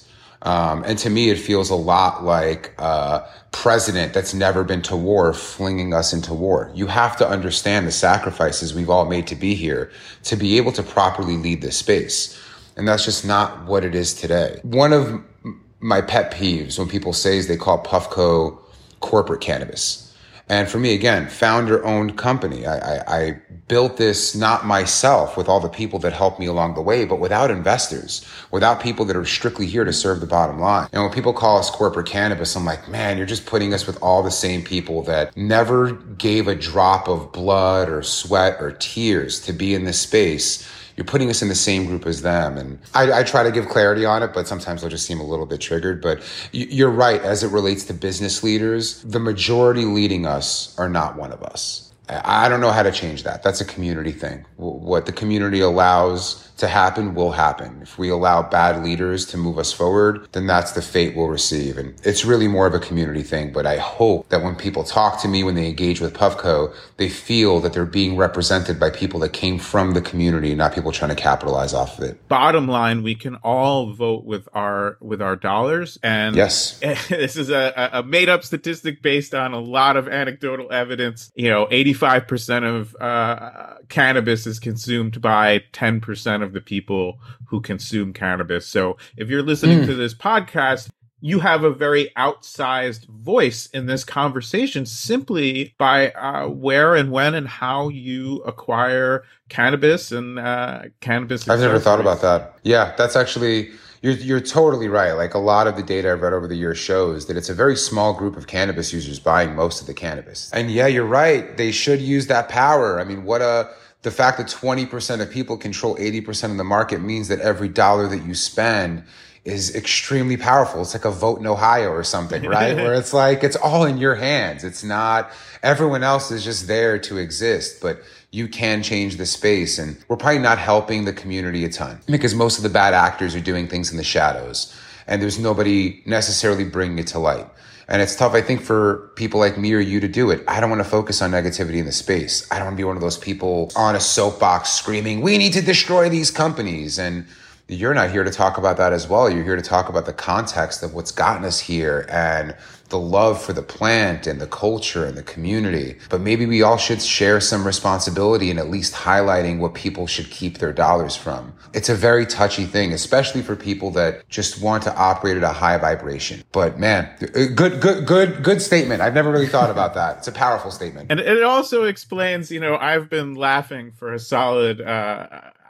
Um, and to me, it feels a lot like a president that's never been to war flinging us into war. You have to understand the sacrifices we've all made to be here to be able to properly lead this space. And that's just not what it is today. One of my pet peeves when people say is they call Puffco corporate cannabis. And for me, again, founder-owned company. I, I, I built this not myself with all the people that helped me along the way, but without investors, without people that are strictly here to serve the bottom line. And when people call us corporate cannabis, I'm like, man, you're just putting us with all the same people that never gave a drop of blood or sweat or tears to be in this space. You're putting us in the same group as them. And I, I try to give clarity on it, but sometimes they'll just seem a little bit triggered. But you're right, as it relates to business leaders, the majority leading us are not one of us. I don't know how to change that. That's a community thing. What the community allows to happen will happen. If we allow bad leaders to move us forward, then that's the fate we'll receive. And it's really more of a community thing. But I hope that when people talk to me, when they engage with Puffco, they feel that they're being represented by people that came from the community, not people trying to capitalize off of it. Bottom line, we can all vote with our with our dollars. And yes, this is a, a made up statistic based on a lot of anecdotal evidence. You know, eighty-five percent of uh, cannabis is consumed by ten percent of the people who consume cannabis. So if you're listening mm. to this podcast, you have a very outsized voice in this conversation simply by uh, where and when and how you acquire cannabis and uh, cannabis. I've never thought about that. Yeah, that's actually, you're, you're totally right. Like a lot of the data I've read over the years shows that it's a very small group of cannabis users buying most of the cannabis. And yeah, you're right. They should use that power. I mean, what a... The fact that twenty percent of people control eighty percent of the market means that every dollar that you spend is extremely powerful. It's like a vote in Ohio or something, right? Where it's like, it's all in your hands. It's not, everyone else is just there to exist, but you can change the space. And we're probably not helping the community a ton because most of the bad actors are doing things in the shadows and there's nobody necessarily bringing it to light. And it's tough, I think, for people like me or you to do it. I don't want to focus on negativity in the space. I don't want to be one of those people on a soapbox screaming, we need to destroy these companies. And you're not here to talk about that as well. You're here to talk about the context of what's gotten us here and the love for the plant and the culture and the community. But maybe we all should share some responsibility in at least highlighting what people should keep their dollars from. It's a very touchy thing, especially for people that just want to operate at a high vibration. But man, good, good, good, good statement. I've never really thought about that. It's a powerful statement. And it also explains, you know, I've been laughing for a solid, uh,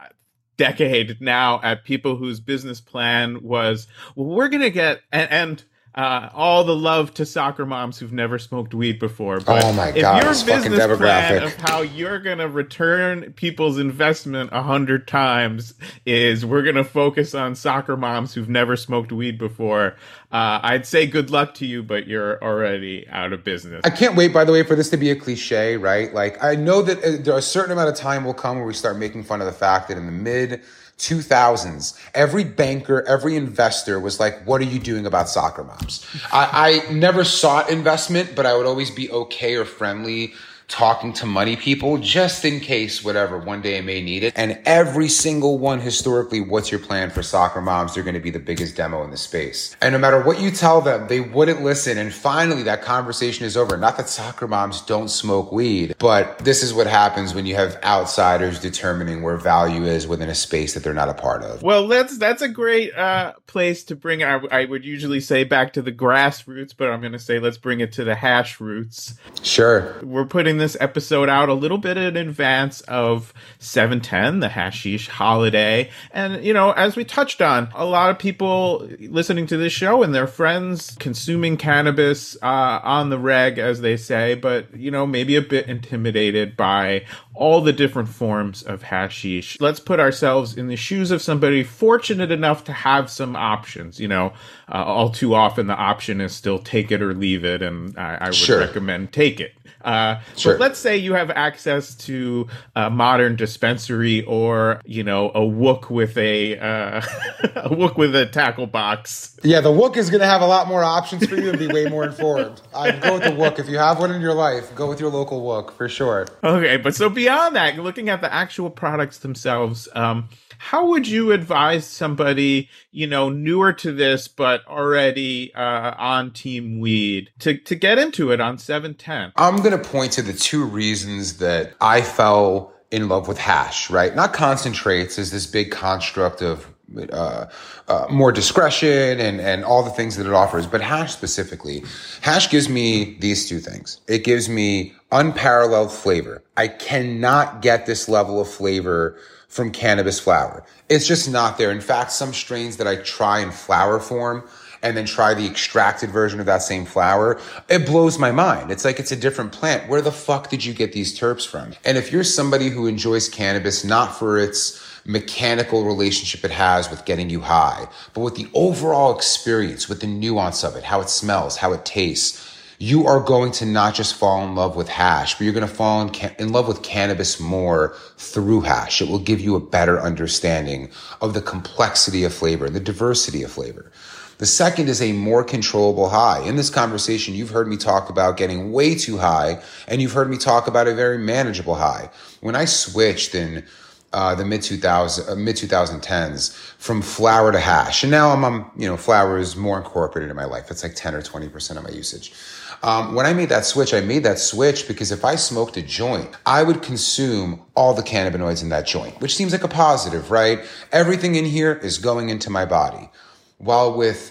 decade now at people whose business plan was, well, we're going to get, and, and uh, all the love to soccer moms who've never smoked weed before. But oh my God, if this your fucking business plan demographic of how you're going to return people's investment a hundred times is we're going to focus on soccer moms who've never smoked weed before, uh, I'd say good luck to you, but you're already out of business. I can't wait, by the way, for this to be a cliche, right? Like, I know that uh, there a certain amount of time will come where we start making fun of the fact that in the mid two thousands, every banker, every investor was like, what are you doing about soccer moms? I, I never sought investment, but I would always be okay or friendly talking to money people just in case, whatever, one day I may need it. And every single one historically, what's your plan for soccer moms? They're going to be the biggest demo in the space. And no matter what you tell them, they wouldn't listen. And finally, that conversation is over. Not that soccer moms don't smoke weed, but this is what happens when you have outsiders determining where value is within a space that they're not a part of. Well, that's that's a great uh, place to bring, I, I would usually say back to the grassroots, but I'm going to say let's bring it to the hash roots. Sure. We're putting this episode out a little bit in advance of seven ten, the hashish holiday. And, you know, as we touched on, a lot of people listening to this show and their friends consuming cannabis uh, on the reg, as they say, but, you know, maybe a bit intimidated by all the different forms of hashish. Let's put ourselves in the shoes of somebody fortunate enough to have some options. You know, uh, all too often the option is still take it or leave it, and I, I would sure. recommend take it. Uh, sure. But let's say you have access to a modern dispensary or, you know, a Wook with a, uh, a Wook with a tackle box. Yeah, the Wook is going to have a lot more options for you and be way more informed. I'd go with the Wook. If you have one in your life, go with your local Wook for sure. Okay, but so beyond that, looking at the actual products themselves, um, How would you advise somebody, you know, newer to this, but already uh, on Team Weed to, to get into it on seven ten? I'm going to point to the two reasons that I fell in love with hash, right? Not concentrates as this big construct of uh, uh, more discretion and, and all the things that it offers, but hash specifically. Hash gives me these two things. It gives me unparalleled flavor. I cannot get this level of flavor from cannabis flower. It's just not there. In fact, some strains that I try in flower form and then try the extracted version of that same flower, it blows my mind. It's like it's a different plant. Where the fuck did you get these terps from? And if you're somebody who enjoys cannabis not for its mechanical relationship it has with getting you high, but with the overall experience, with the nuance of it, how it smells, how it tastes, you are going to not just fall in love with hash, but you're going to fall in, ca- in love with cannabis more through hash. It will give you a better understanding of the complexity of flavor and the diversity of flavor. The second is a more controllable high. In this conversation, you've heard me talk about getting way too high, and you've heard me talk about a very manageable high. When I switched in uh, the mid two thousands, uh, mid twenty tens from flower to hash, and now I'm, I'm, you know, flower is more incorporated in my life. It's like ten or twenty percent of my usage. Um, when I made that switch, I made that switch because if I smoked a joint, I would consume all the cannabinoids in that joint, which seems like a positive, right? Everything in here is going into my body. While with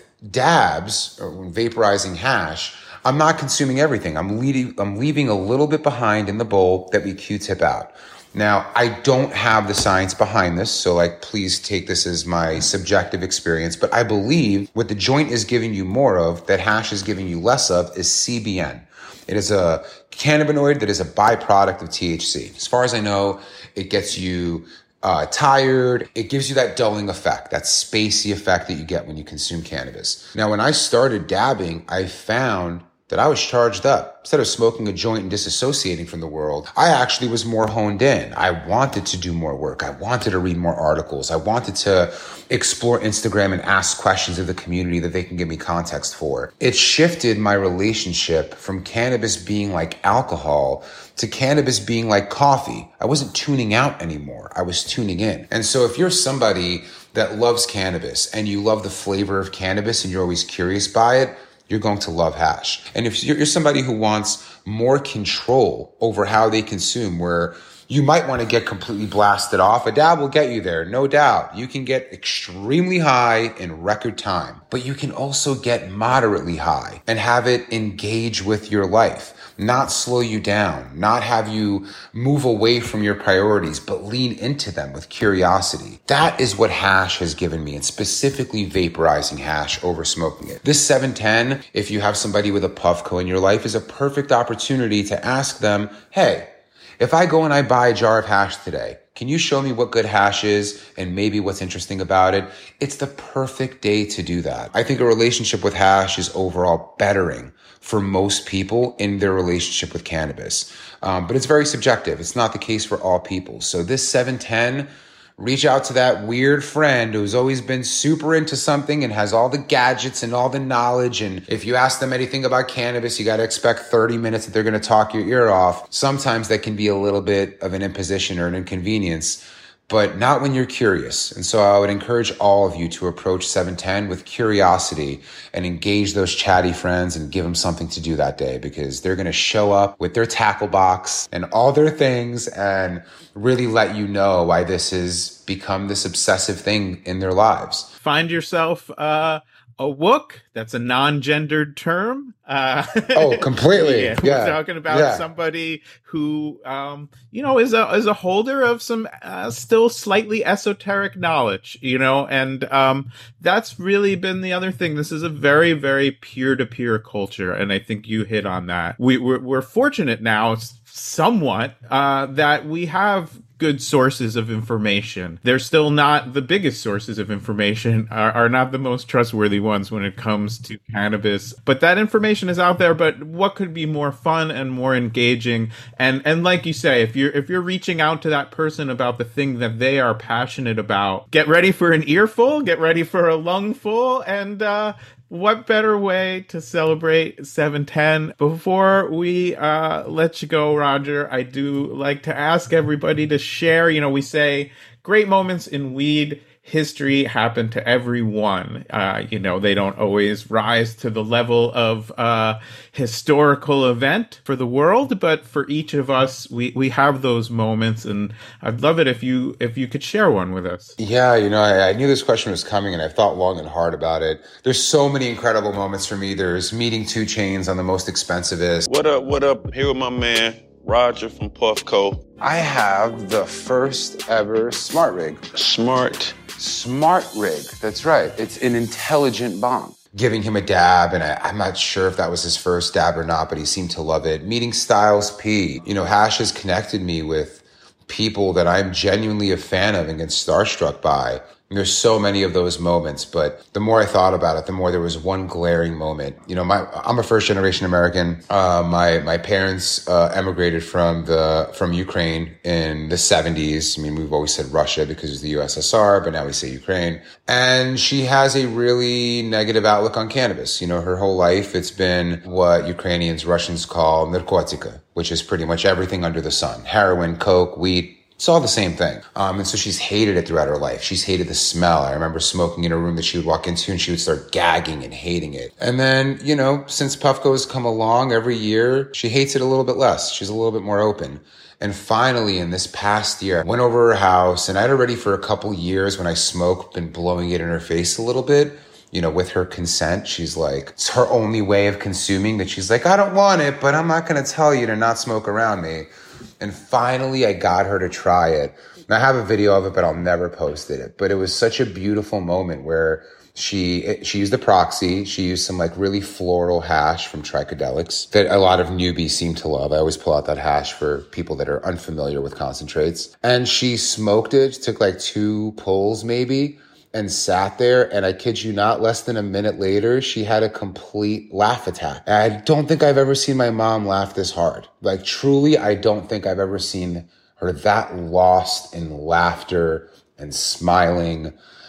dabs or vaporizing hash, I'm not consuming everything. I'm leaving, I'm leaving a little bit behind in the bowl that we Q-tip out. Now, I don't have the science behind this, so like, please take this as my subjective experience, but I believe what the joint is giving you more of, that hash is giving you less of, is C B N. It is a cannabinoid that is a byproduct of T H C. As far as I know, it gets you uh, tired. It gives you that dulling effect, that spacey effect that you get when you consume cannabis. Now, when I started dabbing, I found that I was charged up. Instead of smoking a joint and disassociating from the world, I actually was more honed in. I wanted to do more work. I wanted to read more articles. I wanted to explore Instagram and ask questions of the community that they can give me context for. It shifted my relationship from cannabis being like alcohol to cannabis being like coffee. I wasn't tuning out anymore. I was tuning in. And so if you're somebody that loves cannabis and you love the flavor of cannabis and you're always curious by it, you're going to love hash. And if you're somebody who wants more control over how they consume, where you might want to get completely blasted off, a dab will get you there, no doubt. You can get extremely high in record time, but you can also get moderately high and have it engage with your life, not slow you down, not have you move away from your priorities, but lean into them with curiosity. That is what hash has given me, and specifically vaporizing hash over smoking it. This seven ten, if you have somebody with a Puffco in your life, is a perfect opportunity to ask them, hey, if I go and I buy a jar of hash today, can you show me what good hash is and maybe what's interesting about it? It's the perfect day to do that. I think a relationship with hash is overall bettering for most people in their relationship with cannabis. Um, but it's very subjective. It's not the case for all people. So this seven ten, reach out to that weird friend who's always been super into something and has all the gadgets and all the knowledge. And if you ask them anything about cannabis, you got to expect thirty minutes that they're going to talk your ear off. Sometimes that can be a little bit of an imposition or an inconvenience, but not when you're curious. And so I would encourage all of you to approach seven ten with curiosity and engage those chatty friends and give them something to do that day, because they're going to show up with their tackle box and all their things and really let you know why this has become this obsessive thing in their lives. Find yourself uh, a wook. That's a non-gendered term. Uh, oh, completely. yeah, yeah. We're talking about yeah. somebody who, um, you know, is a is a holder of some uh, still slightly esoteric knowledge, you know, and um, that's really been the other thing. This is a very, very peer-to-peer culture, and I think you hit on that. We, we're, we're fortunate now, somewhat, uh, that we have good sources of information. They're still not the biggest sources of information, are, are not the most trustworthy ones when it comes to cannabis. But that information is out there. But what could be more fun and more engaging? And and like you say, if you're if you're reaching out to that person about the thing that they are passionate about, get ready for an earful, get ready for a lungful, and uh what better way to celebrate seven ten? Before we uh, let you go, Roger, I do like to ask everybody to share. You know, we say great moments in weed history happen to everyone. Uh, you know, they don't always rise to the level of uh, historical event for the world, but for each of us, we, we have those moments, and I'd love it if you if you could share one with us. Yeah, you know, I, I knew this question was coming, and I've thought long and hard about it. There's so many incredible moments for me. There's meeting two Chainz on the most expensivest. What up, what up? Here with my man, Roger from Puffco. I have the first ever smart rig. Smart. Smart rig, that's right. It's an intelligent bomb. Giving him a dab, and I, I'm not sure if that was his first dab or not, but he seemed to love it. Meeting Styles P. You know, Hash has connected me with people that I'm genuinely a fan of and get starstruck by. And there's so many of those moments, but the more I thought about it, the more there was one glaring moment. You know, my I'm a first generation American. Uh, my my parents uh, emigrated from the from Ukraine in the seventies. I mean, we've always said Russia because it's the U S S R, but now we say Ukraine. And she has a really negative outlook on cannabis. You know, her whole life it's been what Ukrainians, Russians call narkotika, which is pretty much everything under the sun: heroin, coke, weed. It's all the same thing. Um, and so she's hated it throughout her life. She's hated the smell. I remember smoking in a room that she would walk into and she would start gagging and hating it. And then, you know, since Puffco has come along every year, she hates it a little bit less. She's a little bit more open. And finally, in this past year, I went over her house, and I'd already for a couple years when I smoked been blowing it in her face a little bit. You know, with her consent, she's like, it's her only way of consuming that she's like, I don't want it, but I'm not going to tell you to not smoke around me. And finally, I got her to try it. And I have a video of it, but I'll never post it. But it was such a beautiful moment where she she used the Proxy. She used some like really floral hash from Tricadelics that a lot of newbies seem to love. I always pull out that hash for people that are unfamiliar with concentrates. And she smoked it, took like two pulls maybe, and sat there, and I kid you not, less than a minute later, she had a complete laugh attack. And I don't think I've ever seen my mom laugh this hard. Like, truly, I don't think I've ever seen her that lost in laughter and smiling,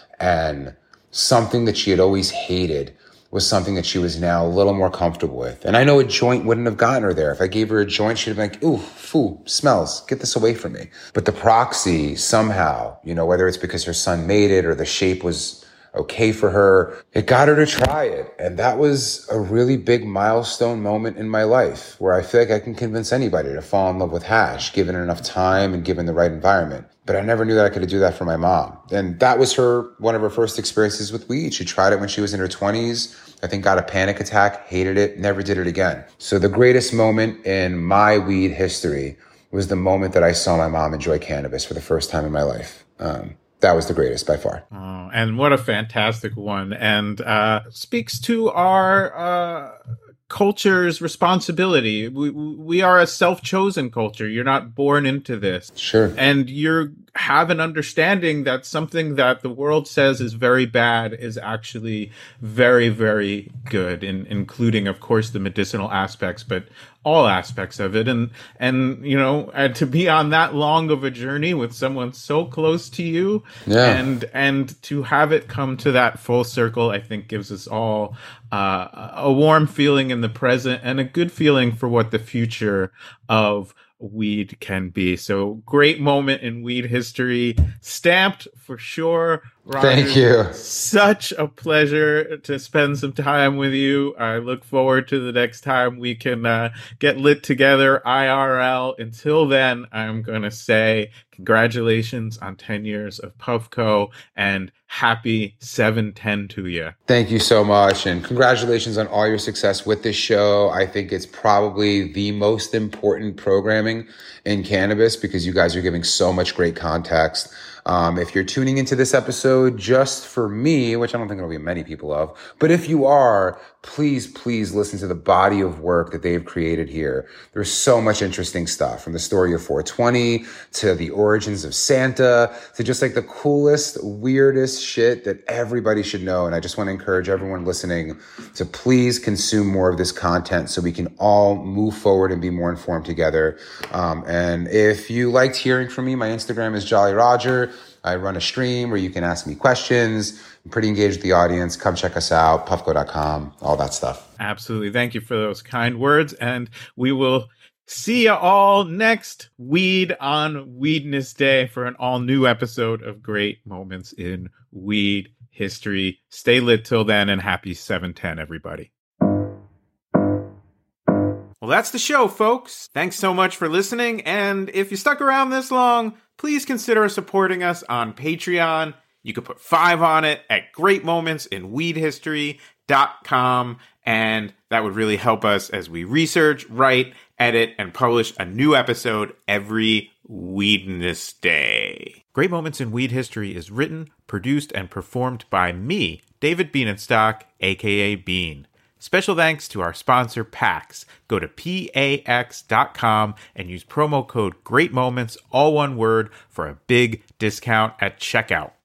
and something that she had always hated was something that she was now a little more comfortable with. And I know a joint wouldn't have gotten her there. If I gave her a joint, she'd have been like, ooh, foo, smells, get this away from me. But the Proxy somehow, you know, whether it's because her son made it or the shape was okay for her, it got her to try it. And that was a really big milestone moment in my life where I feel like I can convince anybody to fall in love with hash, given enough time and given the right environment. But I never knew that I could do that for my mom. And that was her, one of her first experiences with weed. She tried it when she was in her twenties. I think got a panic attack, hated it, never did it again. So the greatest moment in my weed history was the moment that I saw my mom enjoy cannabis for the first time in my life. Um, that was the greatest by far. Oh, and what a fantastic one. And uh, speaks to our uh, culture's responsibility. We, we are a self-chosen culture. You're not born into this. Sure. And you have an understanding that something that the world says is very bad is actually very, very good, in, including, of course, the medicinal aspects, but all aspects of it. And, and, you know, and to be on that long of a journey with someone so close to you, yeah. and, and to have it come to that full circle, I think gives us all uh, a warm feeling in the present and a good feeling for what the future of weed can be. So great moment in weed history, stamped for sure. Roger, thank you. Such a pleasure to spend some time with you. I look forward to the next time we can uh, get lit together I R L. Until then, I'm going to say congratulations on ten years of Puffco and happy seven ten to you. Thank you so much. And congratulations on all your success with this show. I think it's probably the most important programming in cannabis because you guys are giving so much great context. Um, if you're tuning into this episode just for me, which I don't think there'll be many people of, but if you are, please, please listen to the body of work that they've created here. There's so much interesting stuff, from the story of four twenty to the origins of Santa to just like the coolest, weirdest shit that everybody should know. And I just want to encourage everyone listening to please consume more of this content so we can all move forward and be more informed together. Um, and if you liked hearing from me, my Instagram is Jolly Roger. I run a stream where you can ask me questions. I'm pretty engaged with the audience. Come check us out, puffco dot com, all that stuff. Absolutely. Thank you for those kind words. And we will See ya all next Weed on Weedness Day for an all-new episode of Great Moments in Weed History. Stay lit till then, and happy seven ten, everybody. Well, that's the show, folks. Thanks so much for listening, and if you stuck around this long, please consider supporting us on Patreon. You could put five on it at great moments in weed history dot com, and that would really help us as we research, write, edit, and publish a new episode every Weedness Day. Great Moments in Weed History is written, produced, and performed by me, David Bienenstock, aka Bean. Special thanks to our sponsor, PAX. Go to pax dot com and use promo code GREATMOMENTS, all one word, for a big discount at checkout.